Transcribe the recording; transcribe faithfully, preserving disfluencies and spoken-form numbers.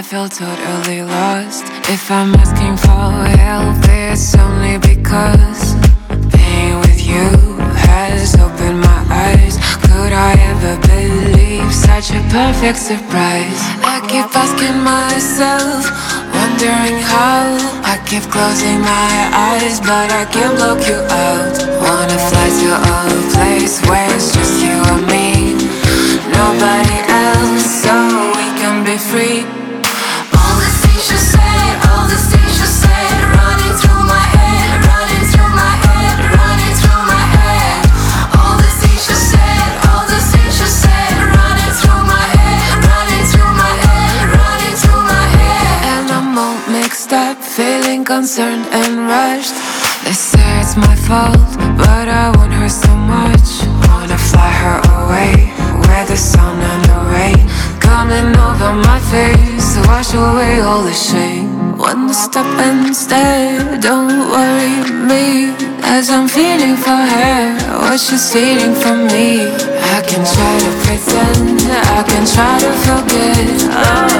feel totally lost. If I'm asking for help, it's only because being with you has opened my eyes. Could I ever believe such a perfect surprise? I keep asking myself, wondering how. I keep closing my eyes, but I can't block you out. Wanna fly to a place where it's just you and me, nobody else, so we can be free. All the things you said, all the things you said, running through my head, running through my head, running through my head. All the things you said, all the things you said, running through my head, running through my head, running through my head. And I'm all mixed up, feeling concerned and rushed. They say it's my fault, but I want her so much. Wanna fly her away, where the sun and the rain coming over my face, wash away all the shame. Wanna stop and stare, don't worry me, as I'm feeling for her, what she's feeling for me. I can try to pretend, I can try to forget, oh.